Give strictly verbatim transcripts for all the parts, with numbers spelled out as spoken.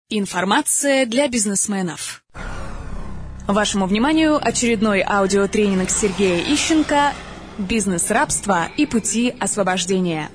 Информация для бизнесменов. Вашему вниманию очередной аудиотренинг Сергея Ищенко «Бизнес рабства и пути освобождения».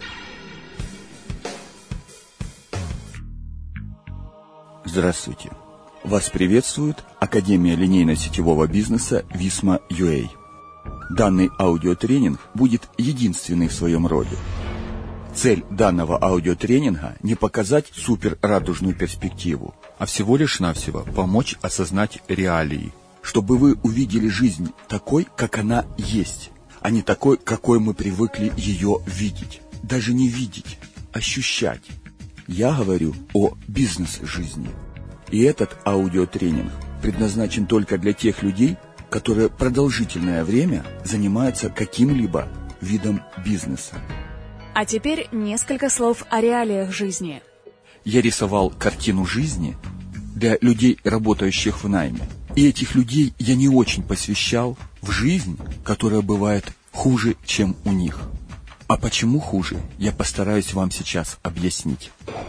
Здравствуйте! Вас приветствует Академия линейно-сетевого бизнеса Visma.ua. Данный аудиотренинг будет единственный в своем роде. Цель данного аудиотренинга не показать суперрадужную перспективу, а всего лишь навсего помочь осознать реалии, чтобы вы увидели жизнь такой, как она есть, а не такой, какой мы привыкли ее видеть. Даже не видеть, ощущать. Я говорю о бизнес-жизни. И этот аудиотренинг предназначен только для тех людей, которые продолжительное время занимаются каким-либо видом бизнеса. А теперь несколько слов о реалиях жизни. Я рисовал картину жизни для людей, работающих в найме. И этих людей я не очень посвящал в жизнь, которая бывает хуже, чем у них. А почему хуже, я постараюсь вам сейчас объяснить.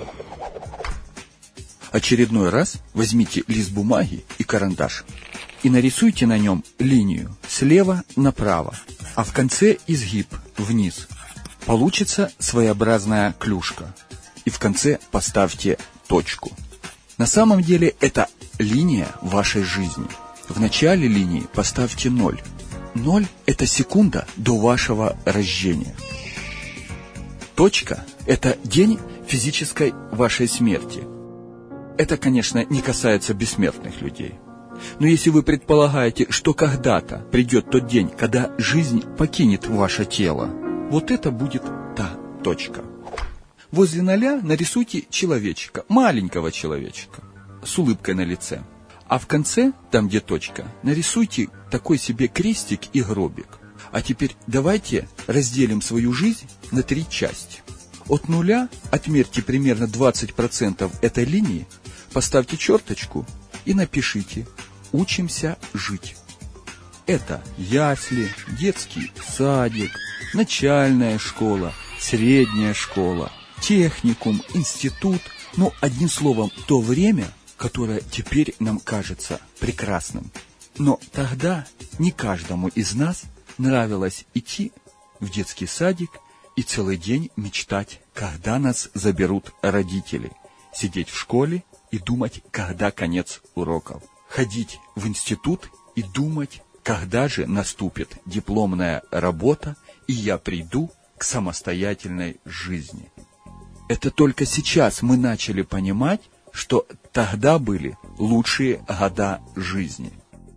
Очередной раз возьмите лист бумаги и карандаш и нарисуйте на нем линию слева направо, а в конце изгиб вниз. Получится своеобразная клюшка. И в конце поставьте точку. На самом деле это линия вашей жизни. В начале линии поставьте ноль. Ноль – это секунда до вашего рождения. Точка – это день физической вашей смерти. Это, конечно, не касается бессмертных людей. Но если вы предполагаете, что когда-то придет тот день, когда жизнь покинет ваше тело, вот это будет та точка. Возле ноля нарисуйте человечка, маленького человечка, с улыбкой на лице. А в конце, там где точка, нарисуйте такой себе крестик и гробик. А теперь давайте разделим свою жизнь на три части. От нуля отмерьте примерно двадцать процентов этой линии, поставьте черточку и напишите «Учимся жить». Это ясли, детский садик, начальная школа, средняя школа, техникум, институт. Ну, одним словом, то время, которое теперь нам кажется прекрасным. Но тогда не каждому из нас нравилось идти в детский садик и целый день мечтать, когда нас заберут родители, сидеть в школе и думать, когда конец уроков, ходить в институт и думать, когда же наступит дипломная работа, и я приду к самостоятельной жизни. Это только сейчас мы начали понимать, что тогда были лучшие года жизни.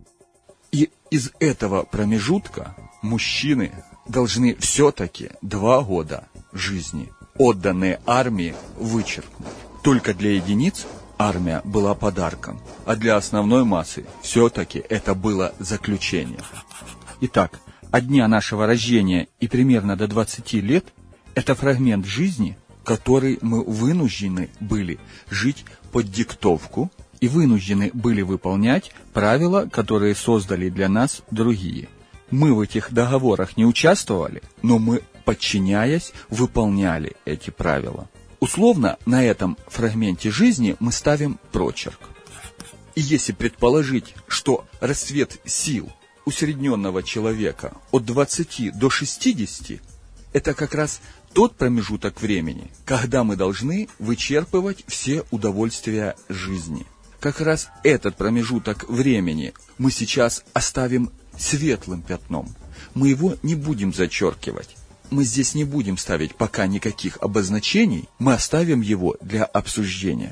И из этого промежутка мужчины должны все-таки два года жизни, отданные армии, вычеркнуть. Только для единиц армия была подарком, а для основной массы все-таки это было заключение. Итак, от дня нашего рождения и примерно до двадцати лет это фрагмент жизни, который мы вынуждены были жить под диктовку и вынуждены были выполнять правила, которые создали для нас другие. Мы в этих договорах не участвовали, но мы, подчиняясь, выполняли эти правила. Условно, на этом фрагменте жизни мы ставим прочерк. И если предположить, что расцвет сил усредненного человека от двадцати до шестидесяти, это как раз тот промежуток времени, когда мы должны вычерпывать все удовольствия жизни. Как раз этот промежуток времени мы сейчас оставим светлым пятном. Мы его не будем зачеркивать. Мы здесь не будем ставить пока никаких обозначений, мы оставим его для обсуждения.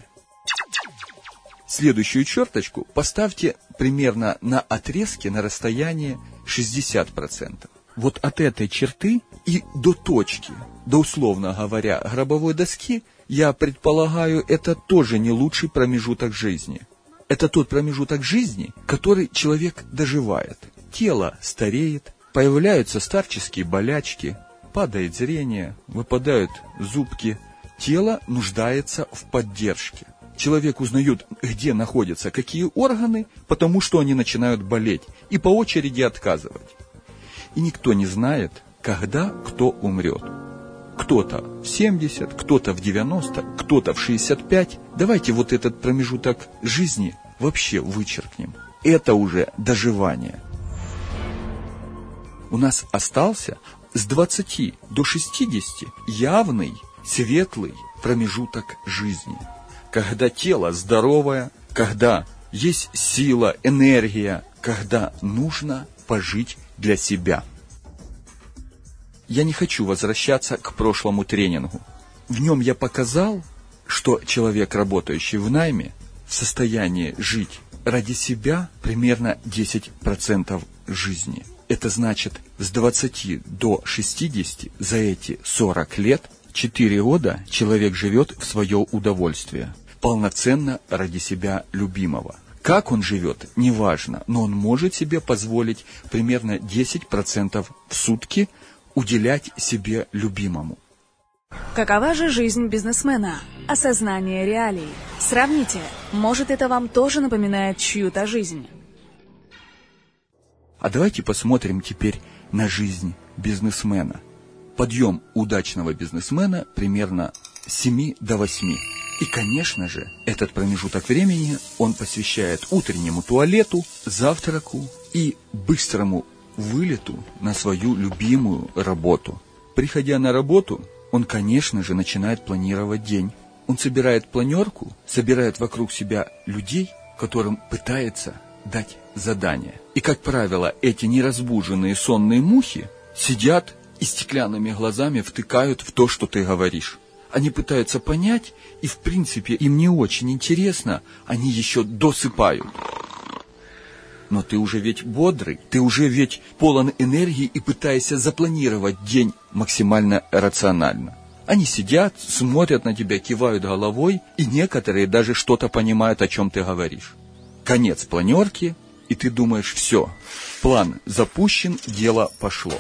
Следующую черточку поставьте примерно на отрезке на расстоянии шестьдесят процентов. Вот от этой черты и до точки, до, условно говоря, гробовой доски, я предполагаю, это тоже не лучший промежуток жизни. Это тот промежуток жизни, который человек доживает. Тело стареет, появляются старческие болячки, падает зрение, выпадают зубки. Тело нуждается в поддержке. Человек узнает, где находятся какие органы, потому что они начинают болеть, и по очереди отказывать. И никто не знает, когда кто умрет. Кто-то в семьдесят, кто-то в девяносто, кто-то в шестьдесят пять. Давайте вот этот промежуток жизни вообще вычеркнем. Это уже доживание. У нас остался с двадцати до шестидесяти явный, светлый промежуток жизни. Когда тело здоровое, когда есть сила, энергия, когда нужно пожить для себя. Я не хочу возвращаться к прошлому тренингу. В нем я показал, что человек, работающий в найме, в состоянии жить ради себя примерно десять процентов жизни. Это значит, с двадцати до шестидесяти за эти сорок лет, четыре года человек живет в свое удовольствие, полноценно ради себя любимого. Как он живет, неважно, но он может себе позволить примерно десять процентов в сутки уделять себе любимому. Какова же жизнь бизнесмена? Осознание реалий. Сравните. Может, это вам тоже напоминает чью-то жизнь? А давайте посмотрим теперь на жизнь бизнесмена. Подъем удачного бизнесмена примерно с семи до восьми. И, конечно же, этот промежуток времени он посвящает утреннему туалету, завтраку и быстрому вылету на свою любимую работу. Приходя на работу, он, конечно же, начинает планировать день. Он собирает планерку, собирает вокруг себя людей, которым пытается дать задание. И, как правило, эти неразбуженные сонные мухи сидят и стеклянными глазами втыкают в то, что ты говоришь. Они пытаются понять, и, в принципе, им не очень интересно, они еще досыпают. Но ты уже ведь бодрый, ты уже ведь полон энергии и пытаешься запланировать день максимально рационально. Они сидят, смотрят на тебя, кивают головой, и некоторые даже что-то понимают, о чем ты говоришь. Конец планерки, и ты думаешь, все, план запущен, дело пошло.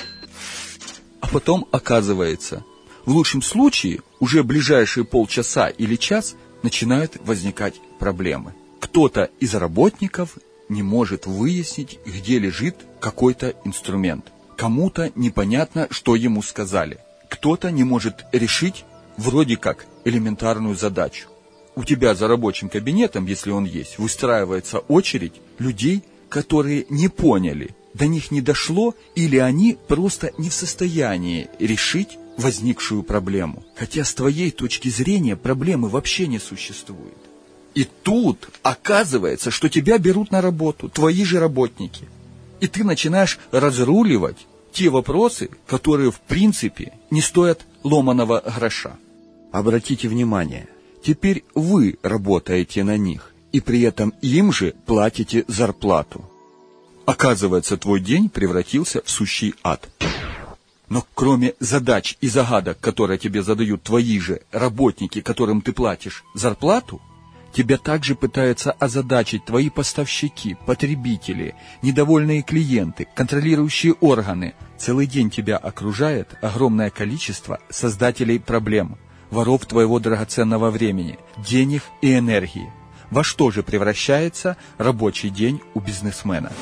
А потом оказывается, в лучшем случае, уже ближайшие полчаса или час начинают возникать проблемы. Кто-то из работников не может выяснить, где лежит какой-то инструмент. Кому-то непонятно, что ему сказали. Кто-то не может решить вроде как элементарную задачу. У тебя за рабочим кабинетом, если он есть, выстраивается очередь людей, которые не поняли, до них не дошло, или они просто не в состоянии решить возникшую проблему. Хотя с твоей точки зрения проблемы вообще не существует. И тут оказывается, что тебя берут на работу, твои же работники. И ты начинаешь разруливать те вопросы, которые в принципе не стоят ломаного гроша. Обратите внимание, теперь вы работаете на них, и при этом им же платите зарплату. Оказывается, твой день превратился в сущий ад. Но кроме задач и загадок, которые тебе задают твои же работники, которым ты платишь зарплату, тебя также пытаются озадачить твои поставщики, потребители, недовольные клиенты, контролирующие органы. Целый день тебя окружает огромное количество создателей проблем, воров твоего драгоценного времени, денег и энергии. Во что же превращается рабочий день у бизнесмена?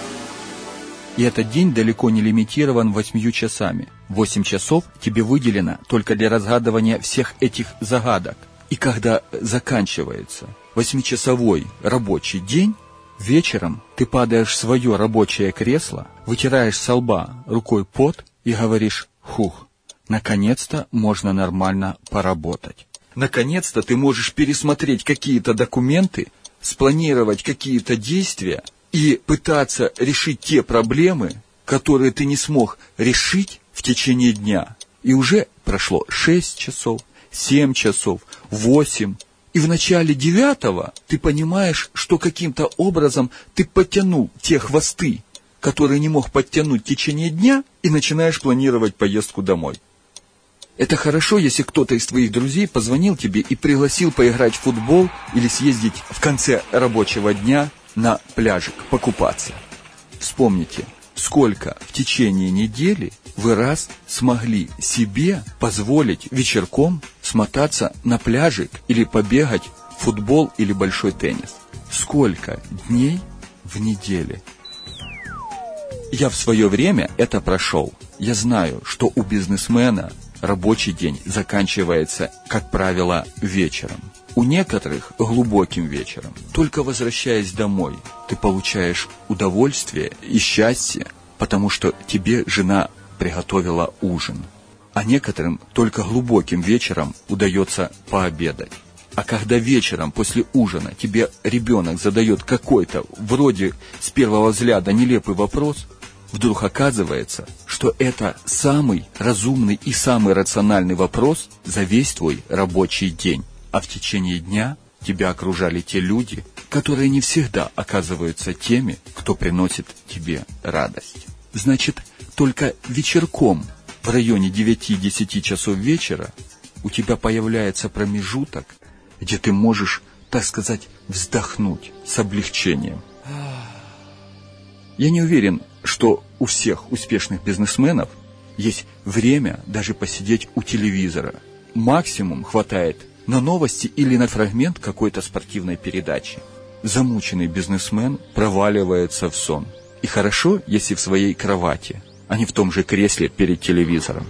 И этот день далеко не лимитирован восьмью часами. Восемь часов тебе выделено только для разгадывания всех этих загадок. И когда заканчивается восьмичасовой рабочий день, вечером ты падаешь в свое рабочее кресло, вытираешь со лба рукой пот и говоришь: «Хух, наконец-то можно нормально поработать». Наконец-то ты можешь пересмотреть какие-то документы, спланировать какие-то действия и пытаться решить те проблемы, которые ты не смог решить в течение дня. И уже прошло шесть часов, семь часов, восемь. И в начале девятого ты понимаешь, что каким-то образом ты подтянул те хвосты, которые не мог подтянуть в течение дня, и начинаешь планировать поездку домой. Это хорошо, если кто-то из твоих друзей позвонил тебе и пригласил поиграть в футбол или съездить в конце рабочего дня на пляжик покупаться. Вспомните, сколько в течение недели вы раз смогли себе позволить вечерком смотаться на пляжик или побегать в футбол или большой теннис. Сколько дней в неделе? Я в свое время это прошел. Я знаю, что у бизнесмена рабочий день заканчивается, как правило, вечером. У некоторых глубоким вечером. Только возвращаясь домой, ты получаешь удовольствие и счастье, потому что тебе жена приготовила ужин. А некоторым только глубоким вечером удается пообедать. А когда вечером после ужина тебе ребенок задает какой-то, вроде с первого взгляда, нелепый вопрос, вдруг оказывается, что это самый разумный и самый рациональный вопрос за весь твой рабочий день. А в течение дня тебя окружали те люди, которые не всегда оказываются теми, кто приносит тебе радость. Значит, только вечерком в районе девяти-десяти часов вечера у тебя появляется промежуток, где ты можешь, так сказать, вздохнуть с облегчением. Я не уверен, что у всех успешных бизнесменов есть время даже посидеть у телевизора. Максимум хватает на новости или на фрагмент какой-то спортивной передачи. Замученный бизнесмен проваливается в сон. И хорошо, если в своей кровати, а не в том же кресле перед телевизором.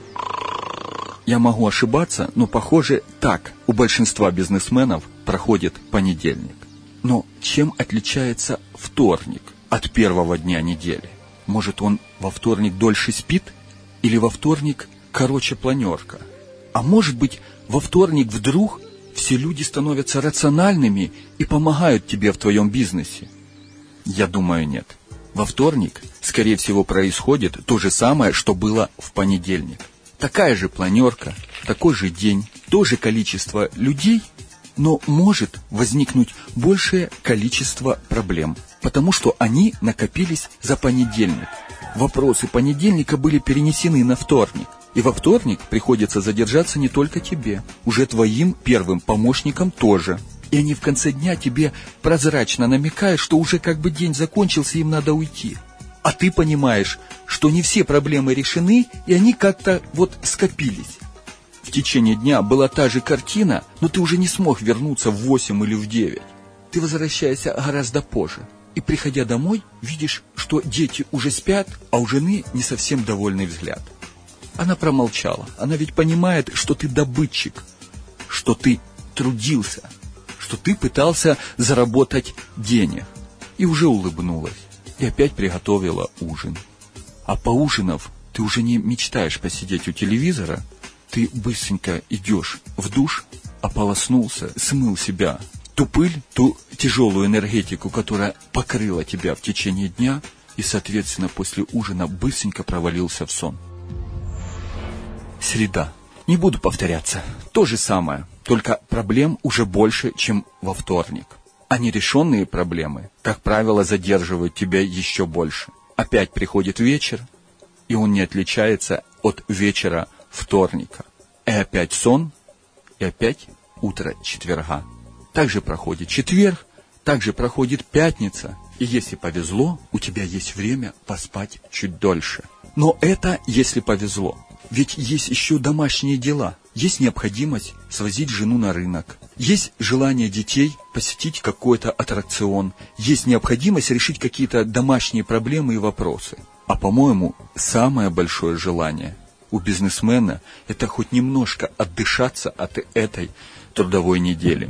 Я могу ошибаться, но, похоже, так у большинства бизнесменов проходит понедельник. Но чем отличается вторник от первого дня недели? Может, он во вторник дольше спит? Или во вторник короче планерка? А может быть, во вторник вдруг все люди становятся рациональными и помогают тебе в твоем бизнесе? Я думаю, нет. Во вторник, скорее всего, происходит то же самое, что было в понедельник. Такая же планерка, такой же день, то же количество людей, но может возникнуть большее количество проблем, потому что они накопились за понедельник. Вопросы понедельника были перенесены на вторник, и во вторник приходится задержаться не только тебе, уже твоим первым помощникам тоже. И они в конце дня тебе прозрачно намекают, что уже как бы день закончился, им надо уйти. А ты понимаешь, что не все проблемы решены, и они как-то вот скопились. В течение дня была та же картина, но ты уже не смог вернуться в восемь или в девять. Ты возвращаешься гораздо позже. И, приходя домой, видишь, что дети уже спят, а у жены не совсем довольный взгляд. Она промолчала. Она ведь понимает, что ты добытчик, что ты трудился, что ты пытался заработать денег. И уже улыбнулась. И опять приготовила ужин. А поужинав, ты уже не мечтаешь посидеть у телевизора, ты быстренько идешь в душ, ополоснулся, смыл себя ту пыль, ту тяжелую энергетику, которая покрыла тебя в течение дня, и, соответственно, после ужина быстренько провалился в сон. Среда. Не буду повторяться. То же самое, только проблем уже больше, чем во вторник. А нерешенные проблемы, как правило, задерживают тебя еще больше. Опять приходит вечер, и он не отличается от вечера вторника. И опять сон, и опять утро четверга. Также проходит четверг, также проходит пятница. И если повезло, у тебя есть время поспать чуть дольше. Но это если повезло. Ведь есть еще домашние дела. Есть необходимость свозить жену на рынок. Есть желание детей посетить какой-то аттракцион. Есть необходимость решить какие-то домашние проблемы и вопросы. А, по-моему, самое большое желание у бизнесмена – это хоть немножко отдышаться от этой трудовой недели.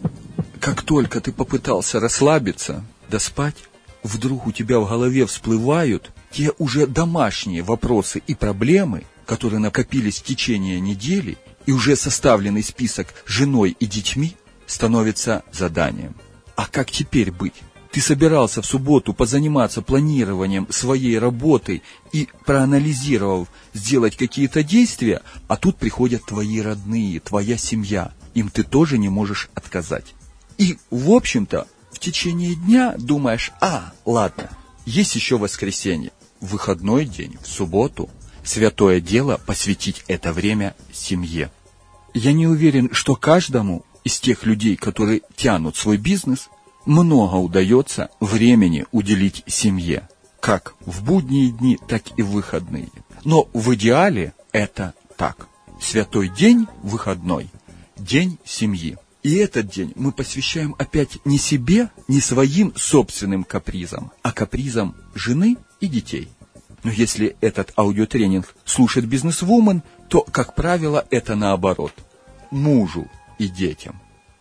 Как только ты попытался расслабиться, доспать, вдруг у тебя в голове всплывают те уже домашние вопросы и проблемы, которые накопились в течение недели, и уже составленный список женой и детьми становится заданием. А как теперь быть? Ты собирался в субботу позаниматься планированием своей работы и, проанализировав, сделать какие-то действия, а тут приходят твои родные, твоя семья. Им ты тоже не можешь отказать. И, в общем-то, в течение дня думаешь, а, ладно, есть еще воскресенье, выходной день, в субботу. Святое дело посвятить это время семье. Я не уверен, что каждому из тех людей, которые тянут свой бизнес, много удается времени уделить семье, как в будние дни, так и в выходные. Но в идеале это так. Святой день выходной, день семьи. И этот день мы посвящаем опять не себе, не своим собственным капризам, а капризам жены и детей. Но если этот аудиотренинг слушает бизнесвумен, то, как правило, это наоборот. Мужу и детям.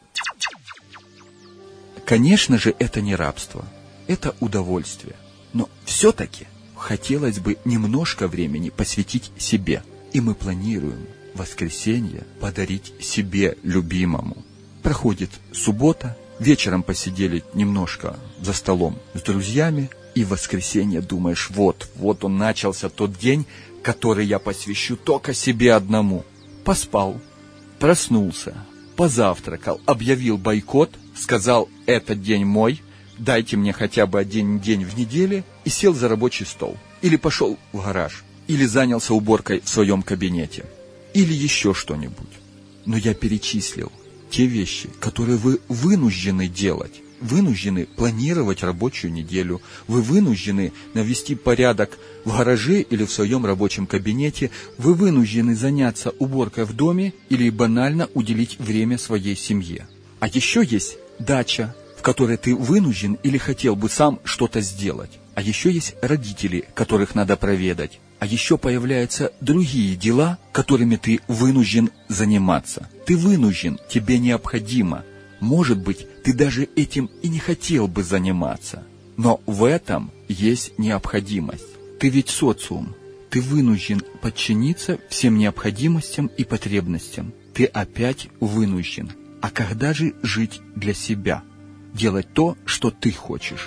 Конечно же, это не рабство. Это удовольствие. Но все-таки хотелось бы немножко времени посвятить себе. И мы планируем воскресенье подарить себе любимому. Проходит суббота, вечером посидели немножко за столом с друзьями, и в воскресенье думаешь, вот, вот он начался тот день, который я посвящу только себе одному. Поспал, проснулся, позавтракал, объявил бойкот, сказал, этот день мой, дайте мне хотя бы один день в неделе, и сел за рабочий стол. Или пошел в гараж, или занялся уборкой в своем кабинете, или еще что-нибудь. Но я перечислил те вещи, которые вы вынуждены делать. Вынуждены планировать рабочую неделю, вы вынуждены навести порядок в гараже или в своем рабочем кабинете, вы вынуждены заняться уборкой в доме или банально уделить время своей семье. А еще есть дача, в которой ты вынужден или хотел бы сам что-то сделать. А еще есть родители, которых надо проведать. А еще появляются другие дела, которыми ты вынужден заниматься. Ты вынужден, тебе необходимо. Может быть, ты даже этим и не хотел бы заниматься. Но в этом есть необходимость. Ты ведь социум. Ты вынужден подчиниться всем необходимостям и потребностям. Ты опять вынужден. А когда же жить для себя? Делать то, что ты хочешь.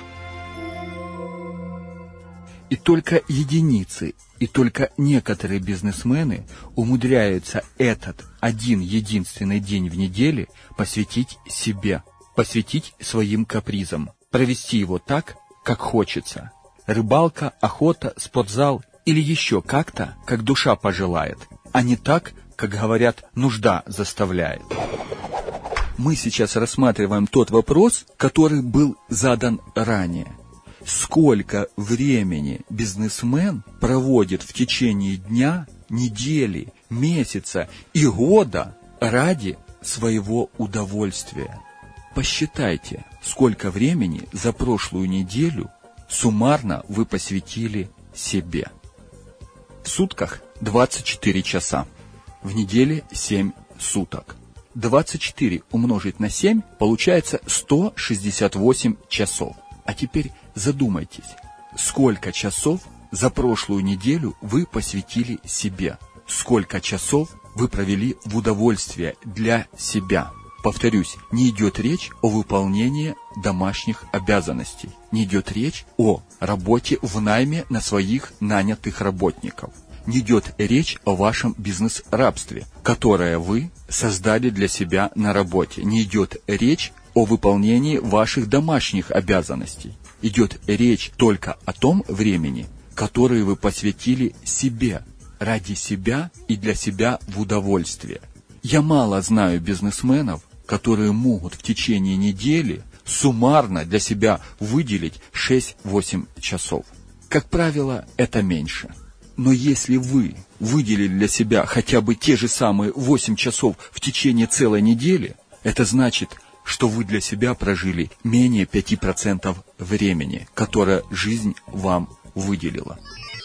И только единицы, и только некоторые бизнесмены умудряются этот один единственный день в неделе посвятить себе, посвятить своим капризам, провести его так, как хочется. Рыбалка, охота, спортзал или еще как-то, как душа пожелает, а не так, как говорят, нужда заставляет. Мы сейчас рассматриваем тот вопрос, который был задан ранее. Сколько времени бизнесмен проводит в течение дня, недели, месяца и года ради своего удовольствия? Посчитайте, сколько времени за прошлую неделю суммарно вы посвятили себе. В сутках двадцать четыре часа, в неделе семь суток. двадцать четыре умножить на семь получается сто шестьдесят восемь часов. А теперь задумайтесь, сколько часов за прошлую неделю вы посвятили себе? Сколько часов вы провели в удовольствие для себя? Повторюсь, не идет речь о выполнении домашних обязанностей. Не идет речь о работе в найме на своих нанятых работников. Не идет речь о вашем бизнес-рабстве, которое вы создали для себя на работе. Не идет речь о выполнении ваших домашних обязанностей. Идет речь только о том времени, которое вы посвятили себе, ради себя и для себя в удовольствие. Я мало знаю бизнесменов, которые могут в течение недели суммарно для себя выделить шесть-восемь часов. Как правило, это меньше. Но если вы выделили для себя хотя бы те же самые восемь часов в течение целой недели, это значит, что вы для себя прожили менее пяти процентов времени, которое жизнь вам выделила.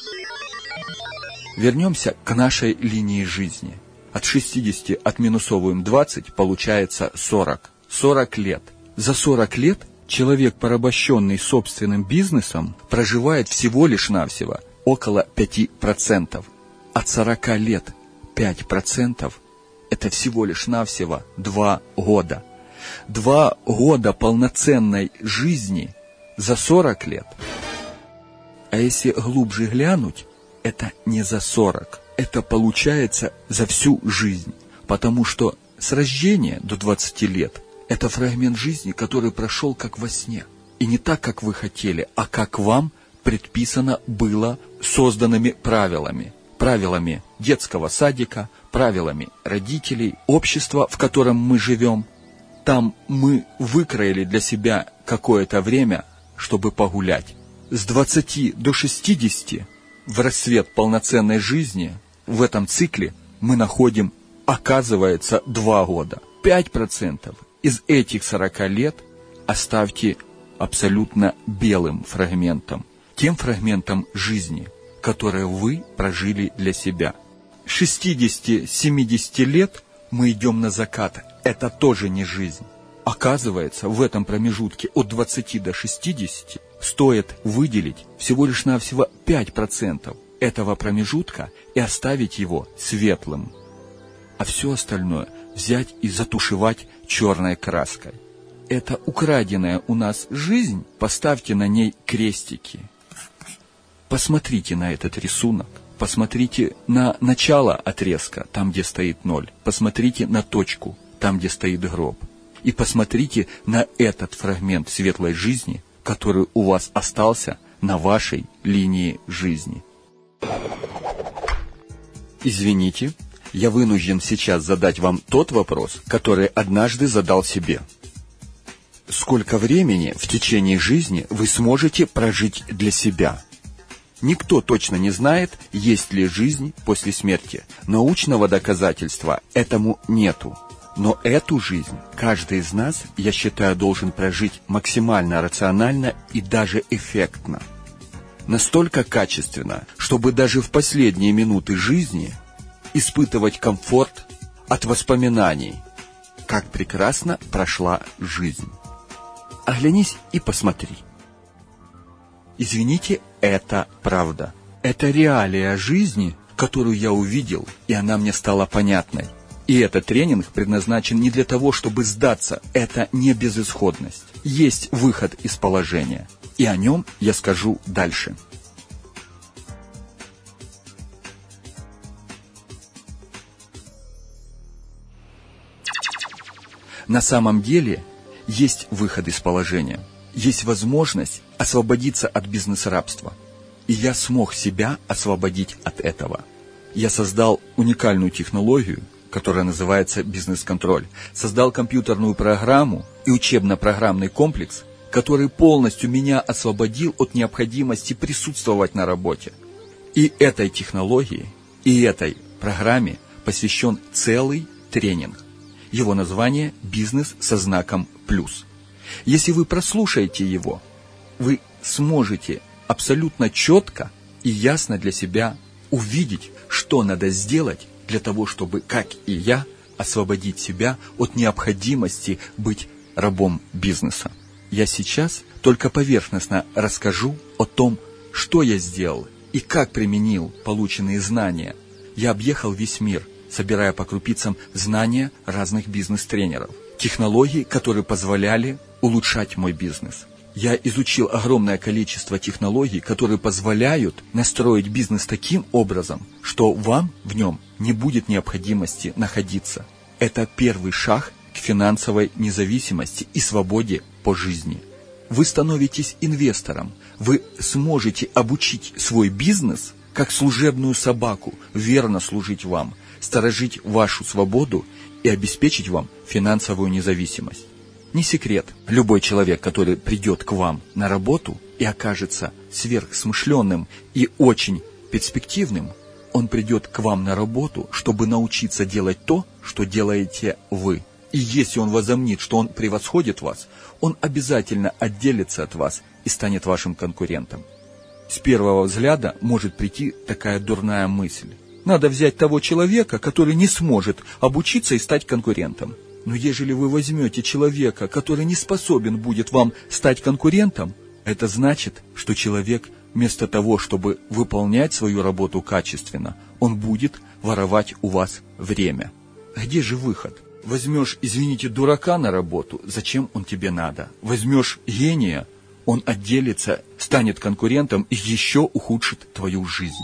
Вернемся к нашей линии жизни. От шестидесяти отминусовываем двадцать, получается сорок. сорок лет. За сорок лет человек, порабощенный собственным бизнесом, проживает всего лишь навсего около пяти процентов. От сорока лет пять процентов – это всего лишь навсего два года. Два года полноценной жизни за сорок лет. А если глубже глянуть, это не за сорок. Это получается за всю жизнь. Потому что с рождения до двадцати лет это фрагмент жизни, который прошел как во сне. И не так, как вы хотели, а как вам предписано было созданными правилами. Правилами детского садика, правилами родителей, общества, в котором мы живем. Там мы выкроили для себя какое-то время, чтобы погулять. С двадцати до шестидесяти в расцвет полноценной жизни в этом цикле мы находим, оказывается, два года. пять процентов из этих сорока лет оставьте абсолютно белым фрагментом. Тем фрагментом жизни, которое вы прожили для себя. шестидесяти-семидесяти лет мы идем на закат. Это тоже не жизнь. Оказывается, в этом промежутке от двадцати до шестидесяти стоит выделить всего лишь навсего пять процентов этого промежутка и оставить его светлым. А все остальное взять и затушевать черной краской. Это украденная у нас жизнь, поставьте на ней крестики. Посмотрите на этот рисунок, посмотрите на начало отрезка, там, где стоит ноль, посмотрите на точку, там, где стоит гроб, и посмотрите на этот фрагмент светлой жизни, который у вас остался на вашей линии жизни. Извините, я вынужден сейчас задать вам тот вопрос, который однажды задал себе. Сколько времени в течение жизни вы сможете прожить для себя? Никто точно не знает, есть ли жизнь после смерти. Научного доказательства этому нету. Но эту жизнь каждый из нас, я считаю, должен прожить максимально рационально и даже эффектно. Настолько качественно, чтобы даже в последние минуты жизни испытывать комфорт от воспоминаний, как прекрасно прошла жизнь. Оглянись и посмотри. Извините, это правда. Это реалия жизни, которую я увидел, и она мне стала понятной. И этот тренинг предназначен не для того, чтобы сдаться. Это не безысходность. Есть выход из положения. И о нем я скажу дальше. На самом деле есть выход из положения. Есть возможность освободиться от бизнес-рабства. И я смог себя освободить от этого. Я создал уникальную технологию, которая называется «Бизнес-контроль». Создал компьютерную программу и учебно-программный комплекс, который полностью меня освободил от необходимости присутствовать на работе. И этой технологии, и этой программе посвящен целый тренинг. Его название «Бизнес со знаком плюс». Если вы прослушаете его, вы сможете абсолютно четко и ясно для себя увидеть, что надо сделать для того, чтобы, как и я, освободить себя от необходимости быть рабом бизнеса. Я сейчас только поверхностно расскажу о том, что я сделал и как применил полученные знания. Я объехал весь мир, собирая по крупицам знания разных бизнес-тренеров, технологий, которые позволяли улучшать мой бизнес. Я изучил огромное количество технологий, которые позволяют настроить бизнес таким образом, что вам в нем не будет необходимости находиться. Это первый шаг к финансовой независимости и свободе по жизни. Вы становитесь инвестором. Вы сможете обучить свой бизнес, как служебную собаку, верно служить вам, сторожить вашу свободу и обеспечить вам финансовую независимость. Не секрет, любой человек, который придет к вам на работу и окажется сверхсмышленным и очень перспективным, он придет к вам на работу, чтобы научиться делать то, что делаете вы. И если он возомнит, что он превосходит вас, он обязательно отделится от вас и станет вашим конкурентом. С первого взгляда может прийти такая дурная мысль. Надо взять того человека, который не сможет обучиться и стать конкурентом. Но ежели вы возьмете человека, который не способен будет вам стать конкурентом, это значит, что человек вместо того, чтобы выполнять свою работу качественно, он будет воровать у вас время. Где же выход? Возьмешь, извините, дурака на работу, зачем он тебе надо? Возьмешь гения, он отделится, станет конкурентом и еще ухудшит твою жизнь.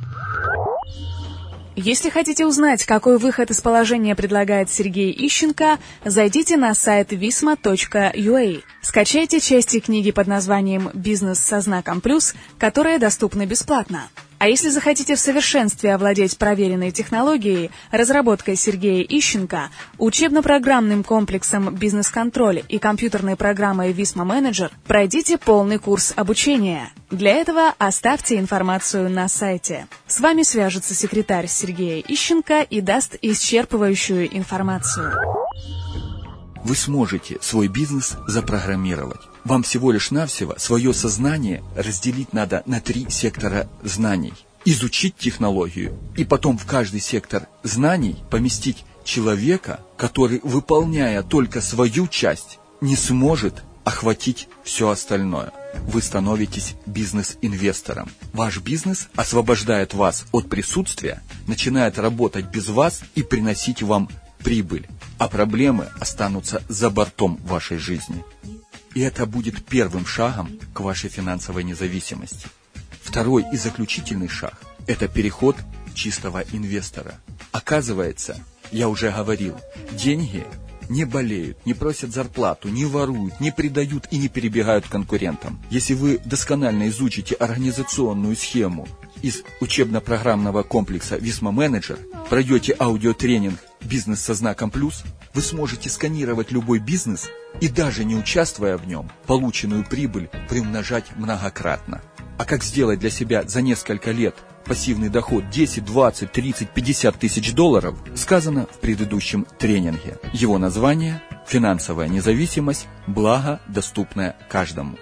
Если хотите узнать, какой выход из положения предлагает Сергей Ищенко, зайдите на сайт висма точка ю а. Скачайте части книги под названием «Бизнес со знаком плюс», которые доступны бесплатно. А если захотите в совершенстве овладеть проверенной технологией, разработкой Сергея Ищенко, учебно-программным комплексом «Бизнес-контроль» и компьютерной программой «Висма Менеджер», пройдите полный курс обучения. Для этого оставьте информацию на сайте. С вами свяжется секретарь Сергея Ищенко и даст исчерпывающую информацию. Вы сможете свой бизнес запрограммировать. Вам всего лишь навсего свое сознание разделить надо на три сектора знаний. изучить технологию и потом в каждый сектор знаний поместить человека, который, выполняя только свою часть, не сможет охватить все остальное. Вы становитесь бизнес-инвестором. Ваш бизнес освобождает вас от присутствия, начинает работать без вас и приносить вам прибыль, а проблемы останутся за бортом вашей жизни. И это будет первым шагом к вашей финансовой независимости. Второй и заключительный шаг – это переход чистого инвестора. Оказывается, я уже говорил, деньги не болеют, не просят зарплату, не воруют, не предают и не перебегают конкурентам. Если вы досконально изучите организационную схему из учебно-программного комплекса Visma Manager, пройдете аудиотренинг «Бизнес со знаком плюс», вы сможете сканировать любой бизнес и даже не участвуя в нем, полученную прибыль приумножать многократно. А как сделать для себя за несколько лет пассивный доход десять, двадцать, тридцать, пятьдесят тысяч долларов, сказано в предыдущем тренинге. Его название – «Финансовая независимость, благо, доступное каждому».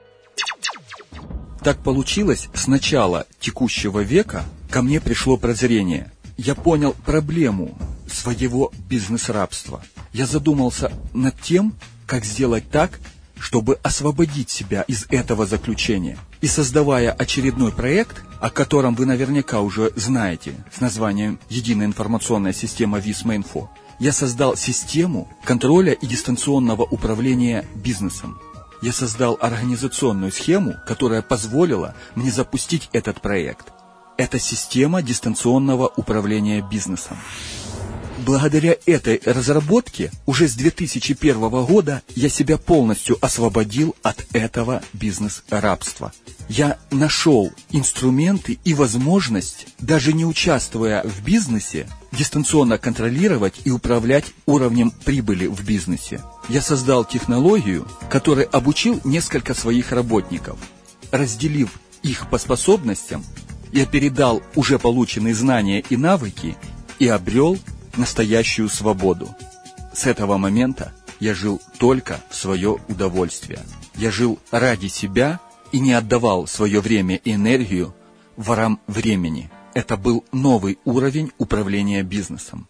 Так получилось, с начала текущего века ко мне пришло прозрение. Я понял проблему своего бизнес-рабства. Я задумался над тем, как сделать так, чтобы освободить себя из этого заключения. И создавая очередной проект, о котором вы наверняка уже знаете, с названием «Единая информационная система Visma Info», я создал систему контроля и дистанционного управления бизнесом. Я создал организационную схему, которая позволила мне запустить этот проект. Это система дистанционного управления бизнесом. Благодаря этой разработке уже с две тысячи первого года я себя полностью освободил от этого бизнес-рабства. Я нашел инструменты и возможность, даже не участвуя в бизнесе, дистанционно контролировать и управлять уровнем прибыли в бизнесе. Я создал технологию, которой обучил несколько своих работников. Разделив их по способностям, я передал уже полученные знания и навыки и обрел настоящую свободу. С этого момента я жил только в свое удовольствие. Я жил ради себя и не отдавал свое время и энергию ворам времени. Это был новый уровень управления бизнесом.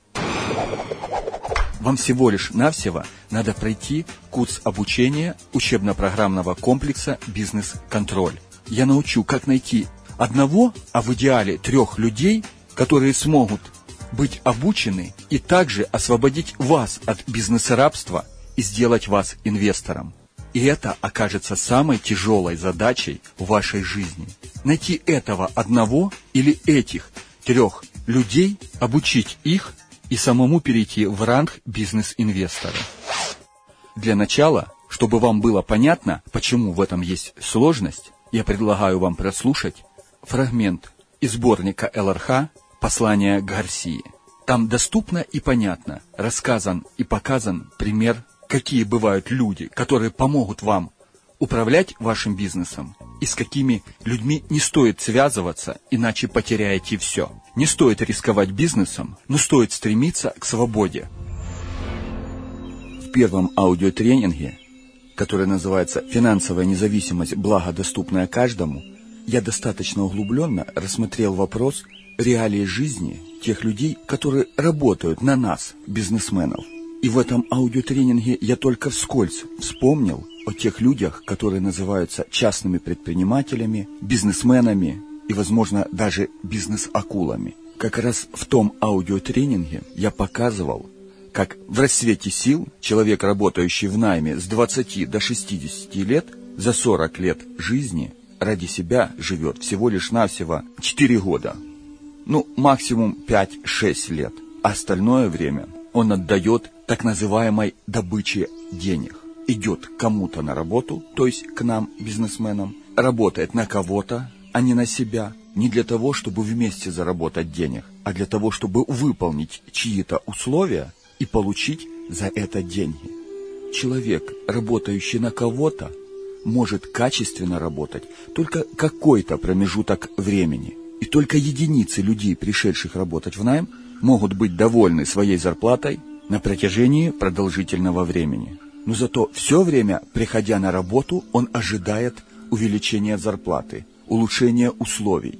Вам всего лишь навсего надо пройти курс обучения учебно-программного комплекса «Бизнес-контроль». Я научу, как найти одного, а в идеале трех людей, которые смогут быть обучены и также освободить вас от бизнес-рабства и сделать вас инвестором. И это окажется самой тяжелой задачей в вашей жизни. Найти этого одного или этих трех людей, обучить их и самому перейти в ранг бизнес-инвестора. Для начала, чтобы вам было понятно, почему в этом есть сложность, я предлагаю вам прослушать фрагмент из сборника эл эр ха «Послание к Гарсии». Там доступно и понятно рассказан и показан пример, какие бывают люди, которые помогут вам управлять вашим бизнесом, и с какими людьми не стоит связываться, иначе потеряете все. Не стоит рисковать бизнесом, но стоит стремиться к свободе. В первом аудиотренинге, который называется «Финансовая независимость, благо, доступное каждому», я достаточно углубленно рассмотрел вопрос реалии жизни тех людей, которые работают на нас, бизнесменов. И в этом аудиотренинге я только вскользь вспомнил о тех людях, которые называются частными предпринимателями, бизнесменами и, возможно, даже бизнес-акулами. Как раз в том аудиотренинге я показывал, как в расцвете сил человек, работающий в найме с двадцати до шестидесяти лет, за сорок лет жизни ради себя живет всего лишь навсего четыре года. Ну, максимум пять-шесть лет. А остальное время он отдает так называемой добыче денег. Идет кому-то на работу, то есть к нам, бизнесменам, работает на кого-то, а не на себя. Не для того, чтобы вместе заработать денег, а для того, чтобы выполнить чьи-то условия и получить за это деньги. Человек, работающий на кого-то, может качественно работать только какой-то промежуток времени. И только единицы людей, пришедших работать в найм, могут быть довольны своей зарплатой на протяжении продолжительного времени. Но зато все время, приходя на работу, он ожидает увеличения зарплаты, улучшения условий.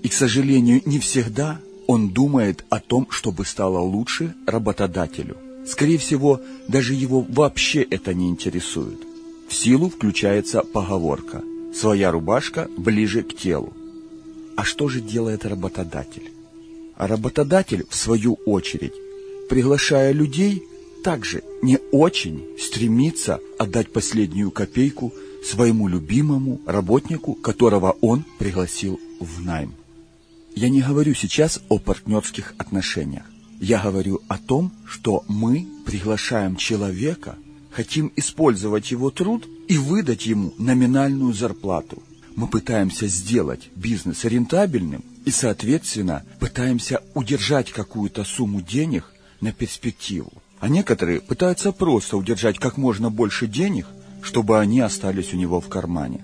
И, к сожалению, не всегда он думает о том, чтобы стало лучше работодателю. Скорее всего, даже его вообще это не интересует. В силу включается поговорка «своя рубашка ближе к телу». А что же делает работодатель? А работодатель, в свою очередь, приглашая людей, также не очень стремится отдать последнюю копейку своему любимому работнику, которого он пригласил в найм. Я не говорю сейчас о партнерских отношениях. Я говорю о том, что мы приглашаем человека, хотим использовать его труд и выдать ему номинальную зарплату. Мы пытаемся сделать бизнес рентабельным и, соответственно, пытаемся удержать какую-то сумму денег на перспективу. А некоторые пытаются просто удержать как можно больше денег, чтобы они остались у него в кармане.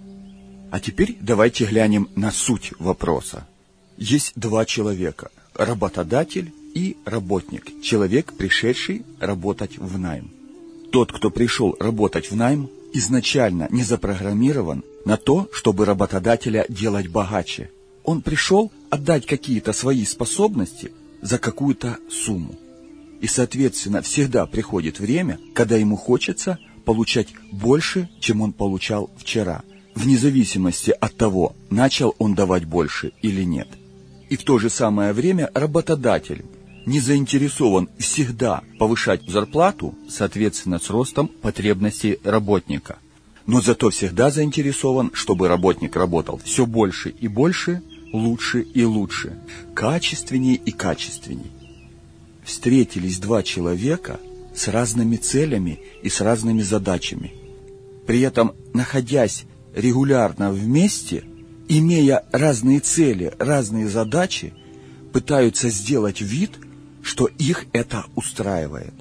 А теперь давайте глянем на суть вопроса. Есть два человека – работодатель и работник, человек, пришедший работать в найм. Тот, кто пришел работать в найм, изначально не запрограммирован на то, чтобы работодателя делать богаче. Он пришел отдать какие-то свои способности за какую-то сумму. И, соответственно, всегда приходит время, когда ему хочется получать больше, чем он получал вчера, вне зависимости от того, начал он давать больше или нет. И в то же самое время работодатель не заинтересован всегда повышать зарплату, соответственно, с ростом потребностей работника. Но зато всегда заинтересован, чтобы работник работал все больше и больше, лучше и лучше, качественнее и качественнее. Встретились два человека с разными целями и с разными задачами. При этом, находясь регулярно вместе, имея разные цели, разные задачи, пытаются сделать вид, что их это устраивает.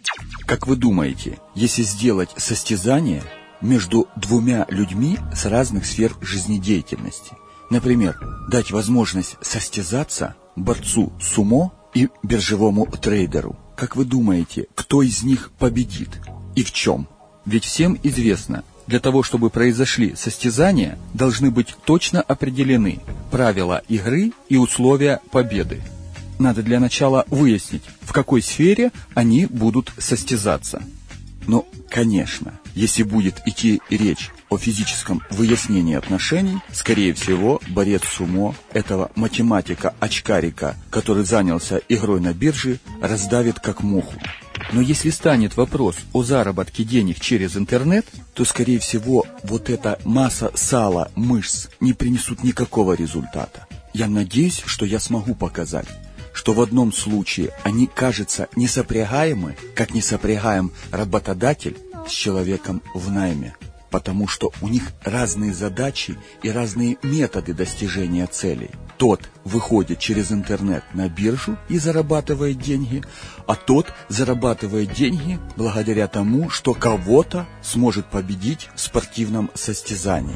Как вы думаете, если сделать состязание между двумя людьми с разных сфер жизнедеятельности, например, дать возможность состязаться борцу сумо и биржевому трейдеру, как вы думаете, кто из них победит и в чем? Ведь всем известно, для того, чтобы произошли состязания, должны быть точно определены правила игры и условия победы. Надо для начала выяснить, в какой сфере они будут состязаться. Но, конечно, если будет идти речь о физическом выяснении отношений, скорее всего, борец сумо этого математика-очкарика, который занялся игрой на бирже, раздавит как муху. Но если станет вопрос о заработке денег через интернет, то, скорее всего, вот эта масса сала, мышц не принесут никакого результата. Я надеюсь, что я смогу показать, что в одном случае они, кажется, несопрягаемы, как не сопрягаем работодатель с человеком в найме, потому что у них разные задачи и разные методы достижения целей. Тот выходит через интернет на биржу и зарабатывает деньги, а тот зарабатывает деньги благодаря тому, что кого-то сможет победить в спортивном состязании.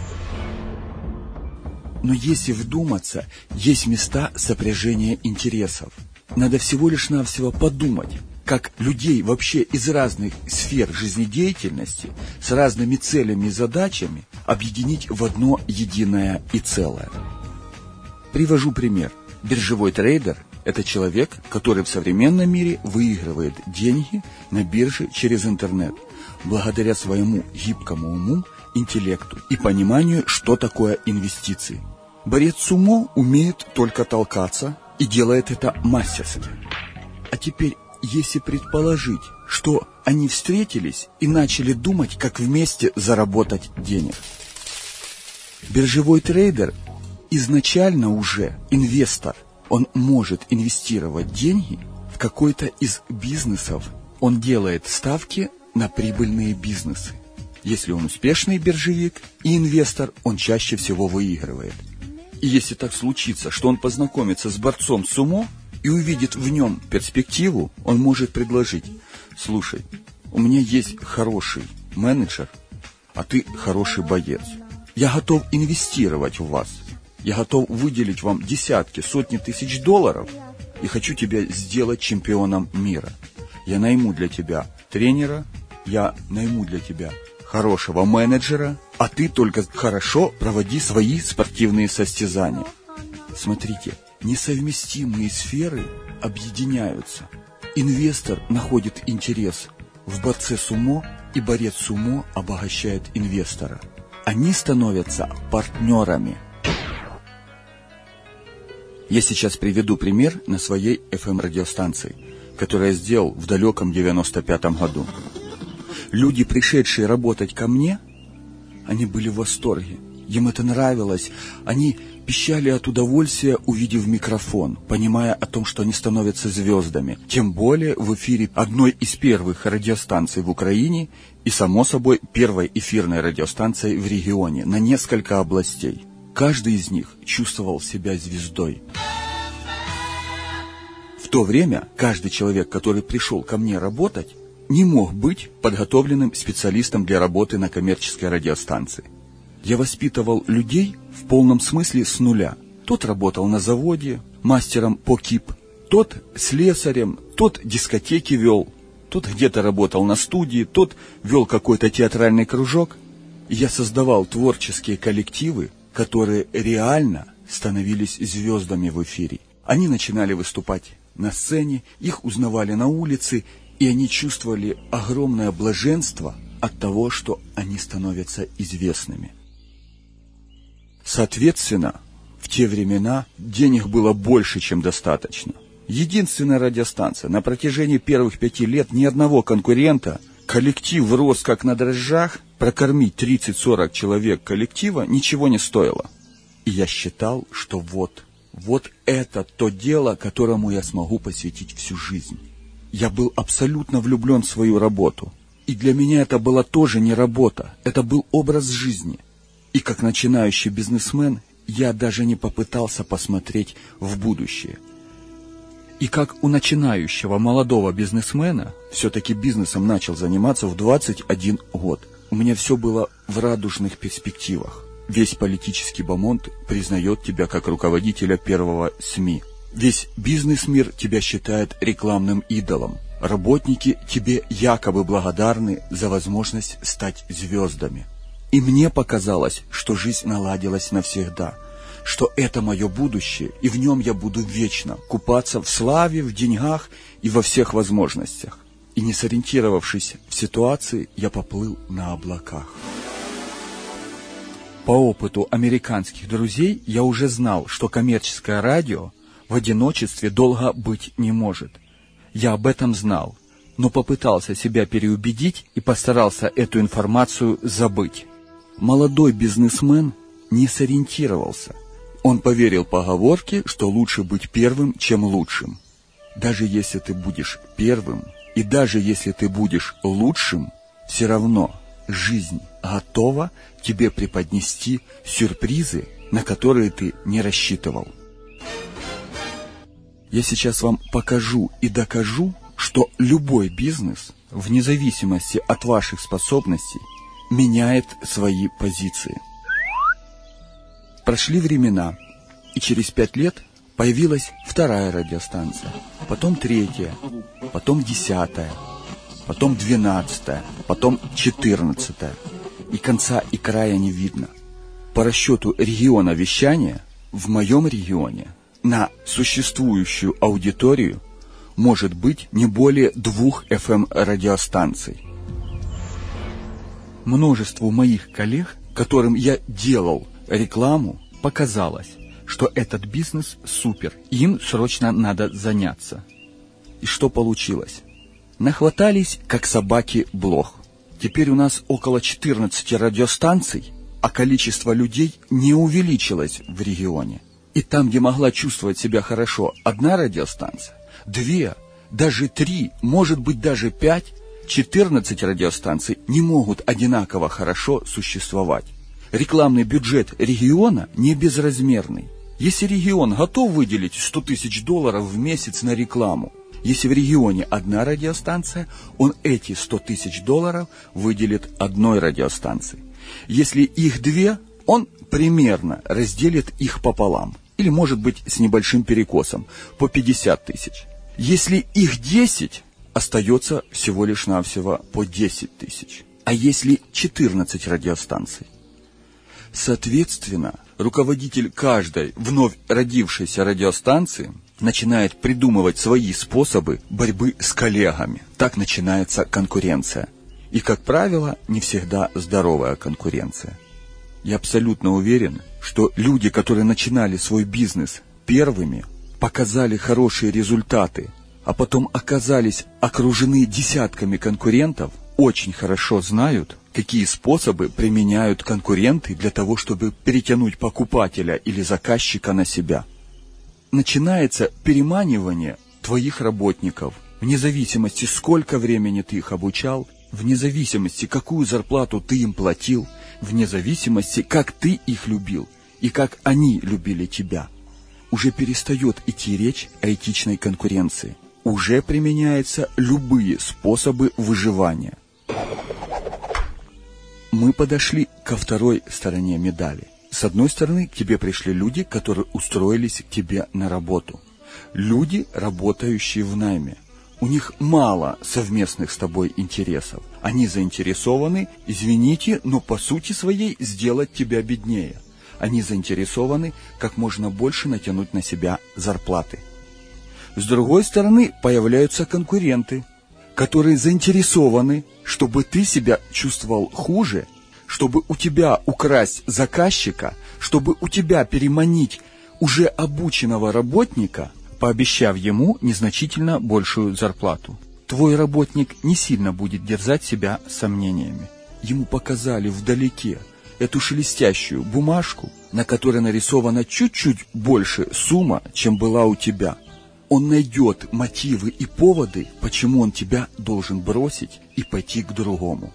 Но если вдуматься, есть места сопряжения интересов. Надо всего лишь навсего подумать, как людей вообще из разных сфер жизнедеятельности с разными целями и задачами объединить в одно единое и целое. Привожу пример. Биржевой трейдер – это человек, который в современном мире выигрывает деньги на бирже через интернет, благодаря своему гибкому уму, интеллекту и пониманию, что такое инвестиции. Борец сумо умеет только толкаться и делает это мастерски. А теперь, если предположить, что они встретились и начали думать, как вместе заработать денег. Биржевой трейдер изначально уже инвестор. Он может инвестировать деньги в какой-то из бизнесов. Он делает ставки на прибыльные бизнесы. Если он успешный биржевик и инвестор, он чаще всего выигрывает. И если так случится, что он познакомится с борцом сумо и увидит в нем перспективу, он может предложить: слушай, у меня есть хороший менеджер, а ты хороший боец. Я готов инвестировать в вас. Я готов выделить вам десятки, сотни тысяч долларов и хочу тебя сделать чемпионом мира. Я найму для тебя тренера, я найму для тебя хорошего менеджера, а ты только хорошо проводи свои спортивные состязания. Смотрите, несовместимые сферы объединяются. Инвестор находит интерес в борце с умо, и борец с умо обогащает инвестора. Они становятся партнерами. Я сейчас приведу пример на своей эф эм-радиостанции, которую я сделал в далеком девяносто пятом году. Люди, пришедшие работать ко мне, они были в восторге. Им это нравилось. Они пищали от удовольствия, увидев микрофон, понимая о том, что они становятся звездами. Тем более в эфире одной из первых радиостанций в Украине и, само собой, первой эфирной радиостанции в регионе на несколько областей. Каждый из них чувствовал себя звездой. В то время каждый человек, который пришел ко мне работать, не мог быть подготовленным специалистом для работы на коммерческой радиостанции. Я воспитывал людей в полном смысле с нуля. Тот работал на заводе, мастером по КИП, тот слесарем, тот дискотеки вел, тот где-то работал на студии, тот вел какой-то театральный кружок. И я создавал творческие коллективы, которые реально становились звездами в эфире. Они начинали выступать на сцене, их узнавали на улице, и они чувствовали огромное блаженство от того, что они становятся известными. Соответственно, в те времена денег было больше, чем достаточно. Единственная радиостанция. На протяжении первых пяти лет ни одного конкурента. Коллектив рос как на дрожжах. Прокормить тридцать-сорок человек коллектива ничего не стоило. И я считал, что вот, вот это то дело, которому я смогу посвятить всю жизнь. Я был абсолютно влюблен в свою работу. И для меня это была тоже не работа. Это был образ жизни. И как начинающий бизнесмен, я даже не попытался посмотреть в будущее. И как у начинающего молодого бизнесмена, все-таки бизнесом начал заниматься в двадцать один год. У меня все было в радужных перспективах. Весь политический бомонд признает тебя как руководителя первого СМИ. Весь бизнес-мир тебя считает рекламным идолом. Работники тебе якобы благодарны за возможность стать звездами. И мне показалось, что жизнь наладилась навсегда, что это мое будущее, и в нем я буду вечно купаться в славе, в деньгах и во всех возможностях. И не сориентировавшись в ситуации, я поплыл на облаках. По опыту американских друзей я уже знал, что коммерческое радио в одиночестве долго быть не может. Я об этом знал, но попытался себя переубедить и постарался эту информацию забыть. Молодой бизнесмен не сориентировался. Он поверил поговорке, что лучше быть первым, чем лучшим. Даже если ты будешь первым, и даже если ты будешь лучшим, все равно жизнь готова тебе преподнести сюрпризы, на которые ты не рассчитывал. Я сейчас вам покажу и докажу, что любой бизнес, вне зависимости от ваших способностей, меняет свои позиции. Прошли времена, и через пять лет появилась вторая радиостанция, потом третья, потом десятая, потом двенадцатая, потом четырнадцатая. И конца и края не видно. По расчету региона вещания, в моем регионе на существующую аудиторию может быть не более двух эф эм-радиостанций. Множеству моих коллег, которым я делал рекламу, показалось, что этот бизнес супер, им срочно надо заняться. И что получилось? Нахватались, как собаки, блох. Теперь у нас около четырнадцати радиостанций, а количество людей не увеличилось в регионе. И там, где могла чувствовать себя хорошо одна радиостанция, две, даже три, может быть даже пять, четырнадцать радиостанций не могут одинаково хорошо существовать. Рекламный бюджет региона не безразмерный. Если регион готов выделить сто тысяч долларов в месяц на рекламу, если в регионе одна радиостанция, он эти сто тысяч долларов выделит одной радиостанции. Если их две, он примерно разделит их пополам. Или, может быть, с небольшим перекосом, по пятьдесят тысяч. Если их десять, остается всего лишь навсего по десять тысяч. А если четырнадцать радиостанций? Соответственно, руководитель каждой вновь родившейся радиостанции начинает придумывать свои способы борьбы с коллегами. Так начинается конкуренция. И, как правило, не всегда здоровая конкуренция. Я абсолютно уверен, что люди, которые начинали свой бизнес первыми, показали хорошие результаты, а потом оказались окружены десятками конкурентов, очень хорошо знают, какие способы применяют конкуренты для того, чтобы перетянуть покупателя или заказчика на себя. Начинается переманивание твоих работников, вне зависимости, сколько времени ты их обучал, вне зависимости, какую зарплату ты им платил, вне зависимости, как ты их любил и как они любили тебя. Уже перестает идти речь о этичной конкуренции. Уже применяются любые способы выживания. Мы подошли ко второй стороне медали. С одной стороны, к тебе пришли люди, которые устроились к тебе на работу. Люди, работающие в найме. У них мало совместных с тобой интересов. Они заинтересованы, извините, но по сути своей сделать тебя беднее. Они заинтересованы как можно больше натянуть на себя зарплаты. С другой стороны, появляются конкуренты, которые заинтересованы, чтобы ты себя чувствовал хуже, чтобы у тебя украсть заказчика, чтобы у тебя переманить уже обученного работника, пообещав ему незначительно большую зарплату. Твой работник не сильно будет дерзать себя сомнениями. Ему показали вдалеке эту шелестящую бумажку, на которой нарисована чуть-чуть больше сумма, чем была у тебя. Он найдет мотивы и поводы, почему он тебя должен бросить и пойти к другому.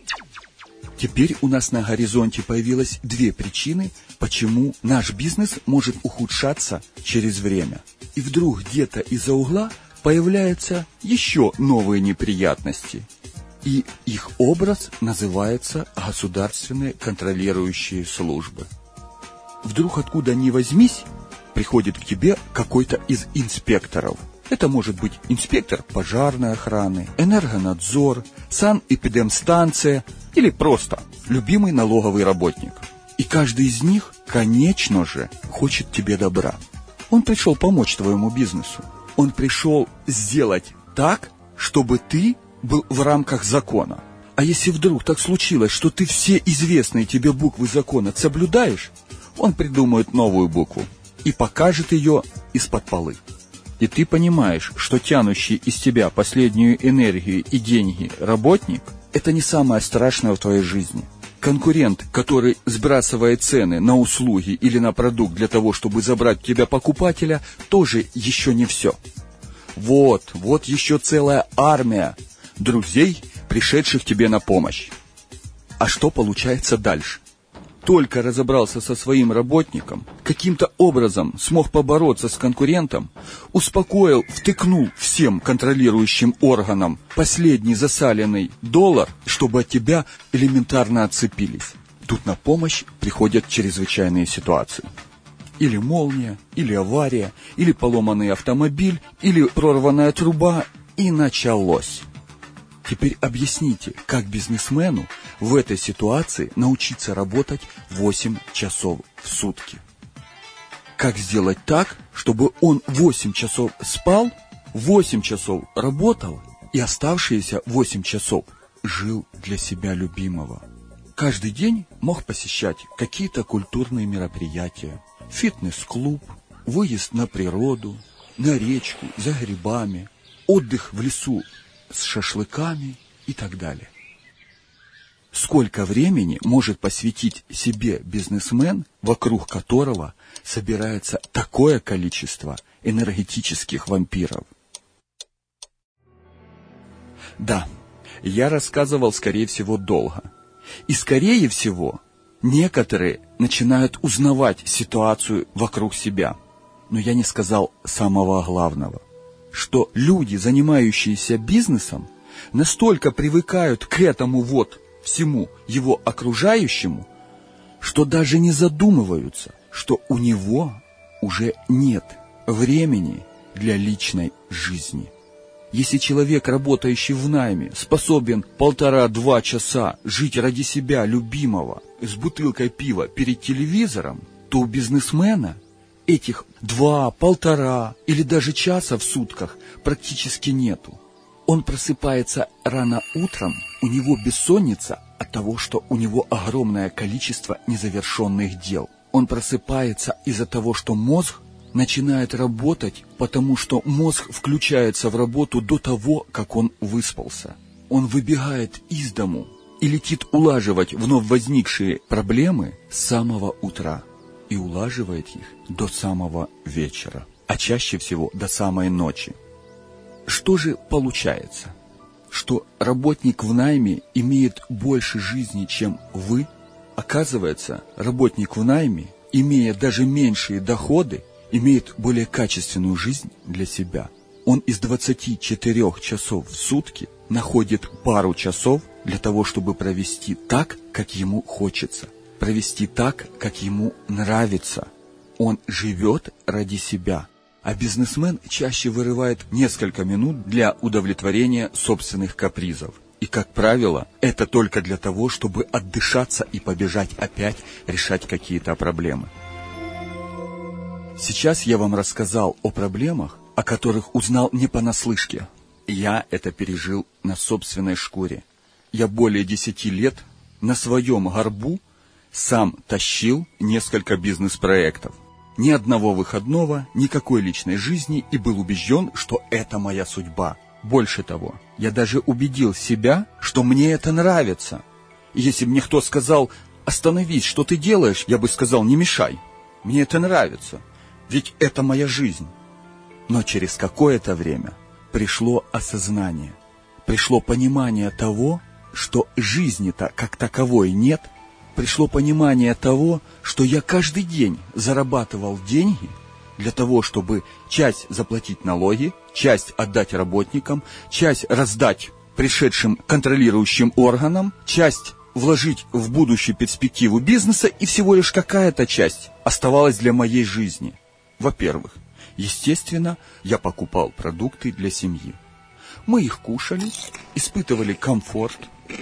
Теперь у нас на горизонте появилось две причины, почему наш бизнес может ухудшаться через время. И вдруг где-то из-за угла появляются еще новые неприятности. И их образ называется государственные контролирующие службы. Вдруг откуда ни возьмись, приходит к тебе какой-то из инспекторов. Это может быть инспектор пожарной охраны, энергонадзор, санэпидемстанция или просто любимый налоговый работник. И каждый из них, конечно же, хочет тебе добра. Он пришел помочь твоему бизнесу. Он пришел сделать так, чтобы ты был в рамках закона. А если вдруг так случилось, что ты все известные тебе буквы закона соблюдаешь, он придумает новую букву и покажет ее из-под полы. И ты понимаешь, что тянущий из тебя последнюю энергию и деньги работник – это не самое страшное в твоей жизни. Конкурент, который сбрасывает цены на услуги или на продукт для того, чтобы забрать у тебя покупателя, тоже еще не все. Вот, вот еще целая армия друзей, пришедших тебе на помощь. А что получается дальше? Только разобрался со своим работником, каким-то образом смог побороться с конкурентом, успокоил, втыкнул всем контролирующим органам последний засаленный доллар, чтобы от тебя элементарно отцепились. Тут на помощь приходят чрезвычайные ситуации. Или молния, или авария, или поломанный автомобиль, или прорванная труба, и началось. Теперь объясните, как бизнесмену в этой ситуации научиться работать восемь часов в сутки? Как сделать так, чтобы он восемь часов спал, восемь часов работал и оставшиеся восемь часов жил для себя любимого? Каждый день мог посещать какие-то культурные мероприятия, фитнес-клуб, выезд на природу, на речку, за грибами, отдых в лесу с шашлыками и так далее. Сколько времени может посвятить себе бизнесмен, вокруг которого собирается такое количество энергетических вампиров? Да, я рассказывал, скорее всего, долго. И, скорее всего, некоторые начинают узнавать ситуацию вокруг себя. Но я не сказал самого главного, что люди, занимающиеся бизнесом, настолько привыкают к этому вот всему его окружающему, что даже не задумываются, что у него уже нет времени для личной жизни. Если человек, работающий в найме, способен полтора-два часа жить ради себя любимого, с бутылкой пива перед телевизором, то у бизнесмена этих два, полтора или даже часа в сутках практически нету. Он просыпается рано утром, у него бессонница от того, что у него огромное количество незавершенных дел. Он просыпается из-за того, что мозг начинает работать, потому что мозг включается в работу до того, как он выспался. Он выбегает из дому и летит улаживать вновь возникшие проблемы с самого утра. И улаживает их до самого вечера, а чаще всего до самой ночи. Что же получается? Что работник в найме имеет больше жизни, чем вы? Оказывается, работник в найме, имея даже меньшие доходы, имеет более качественную жизнь для себя. Он из двадцати четырёх часов в сутки находит пару часов для того, чтобы провести так, как ему хочется. Провести так, как ему нравится. Он живет ради себя. А бизнесмен чаще вырывает несколько минут для удовлетворения собственных капризов. И, как правило, это только для того, чтобы отдышаться и побежать опять решать какие-то проблемы. Сейчас я вам рассказал о проблемах, о которых узнал не понаслышке. Я это пережил на собственной шкуре. Я более десяти лет на своем горбу сам тащил несколько бизнес-проектов. Ни одного выходного, никакой личной жизни, и был убежден, что это моя судьба. Больше того, я даже убедил себя, что мне это нравится. И если бы мне кто сказал: «Остановись, что ты делаешь?», я бы сказал: «Не мешай, мне это нравится, ведь это моя жизнь». Но через какое-то время пришло осознание, пришло понимание того, что жизни-то как таковой нет. Пришло понимание того, что я каждый день зарабатывал деньги для того, чтобы часть заплатить налоги, часть отдать работникам, часть раздать пришедшим контролирующим органам, часть вложить в будущую перспективу бизнеса, и всего лишь какая-то часть оставалась для моей жизни. Во-первых, естественно, я покупал продукты для семьи. Мы их кушали, испытывали комфорт.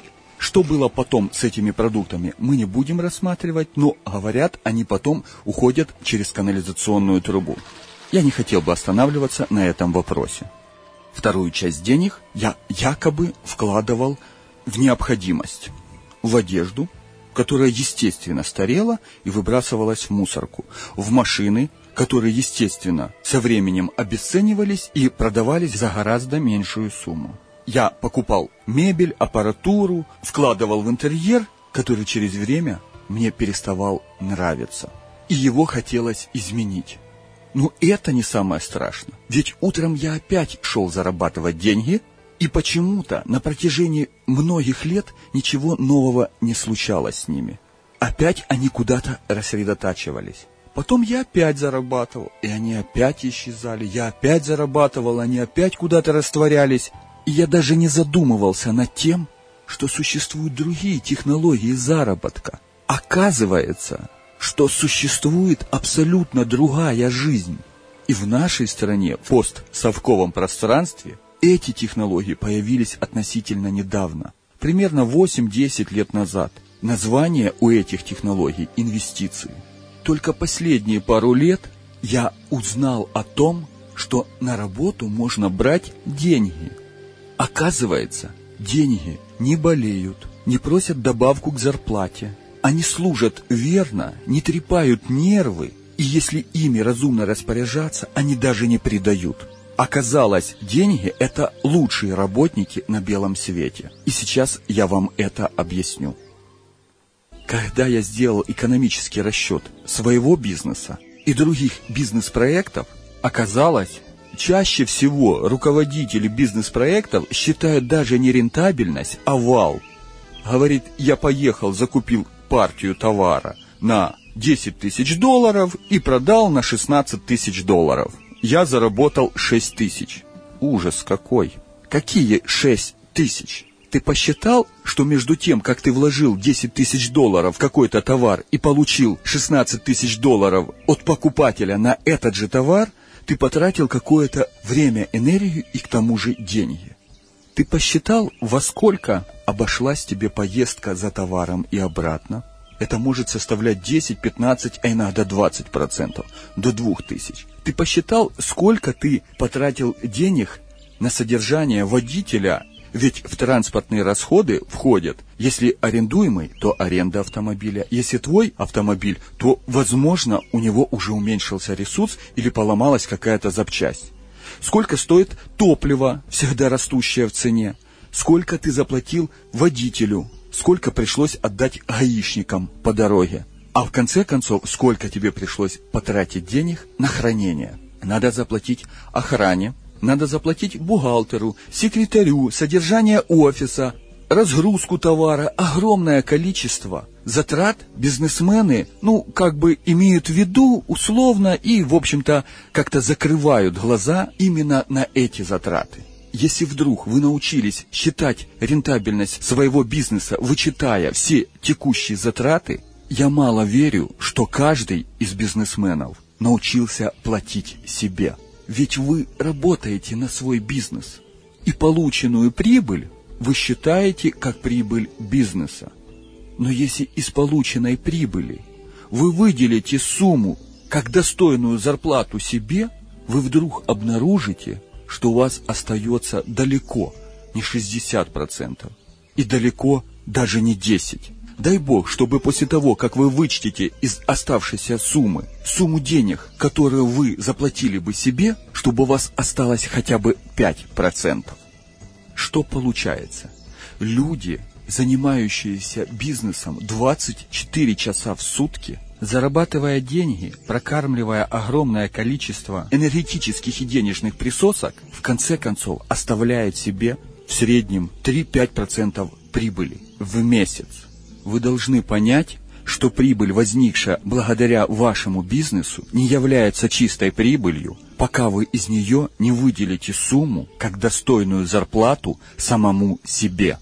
Что было потом с этими продуктами, мы не будем рассматривать, но, говорят, они потом уходят через канализационную трубу. Я не хотел бы останавливаться на этом вопросе. Вторую часть денег я якобы вкладывал в необходимость, в одежду, которая, естественно, старела и выбрасывалась в мусорку, в машины, которые, естественно, со временем обесценивались и продавались за гораздо меньшую сумму. Я покупал мебель, аппаратуру, вкладывал в интерьер, который через время мне переставал нравиться. И его хотелось изменить. Но это не самое страшное. Ведь утром я опять шел зарабатывать деньги, и почему-то на протяжении многих лет ничего нового не случалось с ними. Опять они куда-то рассредотачивались. Потом я опять зарабатывал, и они опять исчезали. Я опять зарабатывал, они опять куда-то растворялись. И я даже не задумывался над тем, что существуют другие технологии заработка. Оказывается, что существует абсолютно другая жизнь. И в нашей стране, в постсовковом пространстве, эти технологии появились относительно недавно, примерно восемь-десять лет назад. Название у этих технологий – инвестиции. Только последние пару лет я узнал о том, что на работу можно брать деньги. Оказывается, деньги не болеют, не просят добавку к зарплате. Они служат верно, не трепают нервы, и если ими разумно распоряжаться, они даже не предают. Оказалось, деньги – это лучшие работники на белом свете. И сейчас я вам это объясню. Когда я сделал экономический расчет своего бизнеса и других бизнес-проектов, оказалось, чаще всего руководители бизнес-проектов считают даже не рентабельность, а вал. Говорит: я поехал, закупил партию товара на десять тысяч долларов и продал на шестнадцать тысяч долларов. Я заработал шесть тысяч. Ужас какой! Какие шесть тысяч? Ты посчитал, что между тем, как ты вложил десять тысяч долларов в какой-то товар и получил шестнадцать тысяч долларов от покупателя на этот же товар, ты потратил какое-то время, энергию и к тому же деньги. Ты посчитал, во сколько обошлась тебе поездка за товаром и обратно? это может составлять десять, пятнадцать, а иногда двадцать процентов, до двух тысяч. Ты посчитал, сколько ты потратил денег на содержание водителя? Ведь в транспортные расходы входят, если арендуемый, то аренда автомобиля. Если твой автомобиль, то, возможно, у него уже уменьшился ресурс или поломалась какая-то запчасть. Сколько стоит топливо, всегда растущее в цене? Сколько ты заплатил водителю? Сколько пришлось отдать гаишникам по дороге? А в конце концов, сколько тебе пришлось потратить денег на хранение? Надо заплатить охране, надо заплатить бухгалтеру, секретарю, содержание офиса, разгрузку товара, огромное количество затрат бизнесмены, ну, как бы имеют в виду условно и, в общем-то, как-то закрывают глаза именно на эти затраты. Если вдруг вы научились считать рентабельность своего бизнеса, вычитая все текущие затраты, я мало верю, что каждый из бизнесменов научился платить себе. Ведь вы работаете на свой бизнес, и полученную прибыль вы считаете как прибыль бизнеса. Но если из полученной прибыли вы выделите сумму как достойную зарплату себе, вы вдруг обнаружите, что у вас остается далеко не шестьдесят процентов и далеко даже не десять процентов. Дай Бог, чтобы после того, как вы вычтете из оставшейся суммы сумму денег, которую вы заплатили бы себе, чтобы у вас осталось хотя бы пять процентов. Что получается? Люди, занимающиеся бизнесом двадцать четыре часа в сутки, зарабатывая деньги, прокармливая огромное количество энергетических и денежных присосок, в конце концов оставляют себе в среднем три-пять процентов прибыли в месяц. Вы должны понять, что прибыль, возникшая благодаря вашему бизнесу, не является чистой прибылью, пока вы из нее не выделите сумму как достойную зарплату самому себе.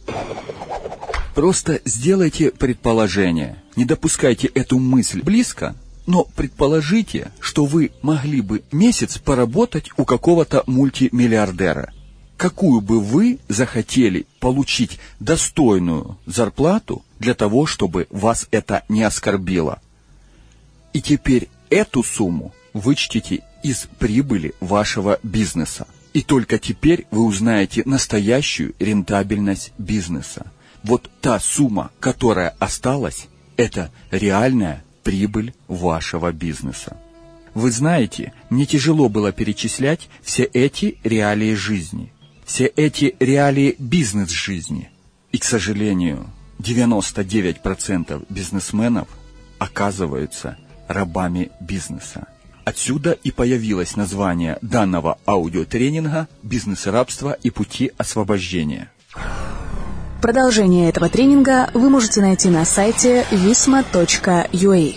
Просто сделайте предположение, не допускайте эту мысль близко, но предположите, что вы могли бы месяц поработать у какого-то мультимиллиардера. Какую бы вы захотели получить достойную зарплату для того, чтобы вас это не оскорбило? И теперь эту сумму вычтите из прибыли вашего бизнеса. И только теперь вы узнаете настоящую рентабельность бизнеса. Вот та сумма, которая осталась, это реальная прибыль вашего бизнеса. Вы знаете, мне тяжело было перечислять все эти реалии жизни. Все эти реалии бизнес-жизни. И, к сожалению, девяносто девять процентов бизнесменов оказываются рабами бизнеса. Отсюда и появилось название данного аудиотренинга «Бизнес-рабство и пути освобождения». Продолжение этого тренинга вы можете найти на сайте висма точка ю а.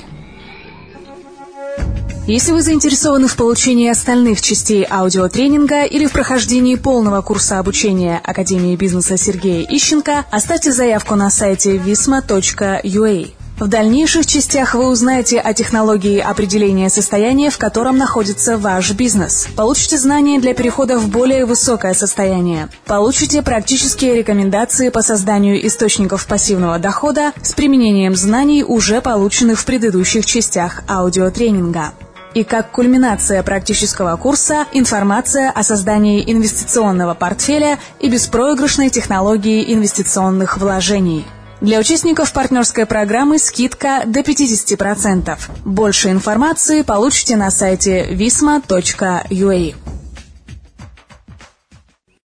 Если вы заинтересованы в получении остальных частей аудиотренинга или в прохождении полного курса обучения Академии бизнеса Сергея Ищенко, оставьте заявку на сайте висма точка ю а. В дальнейших частях вы узнаете о технологии определения состояния, в котором находится ваш бизнес. Получите знания для перехода в более высокое состояние. Получите практические рекомендации по созданию источников пассивного дохода с применением знаний, уже полученных в предыдущих частях аудиотренинга. И как кульминация практического курса, информация о создании инвестиционного портфеля и беспроигрышной технологии инвестиционных вложений. Для участников партнерской программы скидка до пятьдесят процентов. Больше информации получите на сайте висма точка ю а.